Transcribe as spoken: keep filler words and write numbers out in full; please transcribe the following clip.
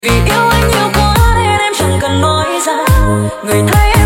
Vì yêu anh nhiều quá nên em chẳng cần nói ra. Người thấy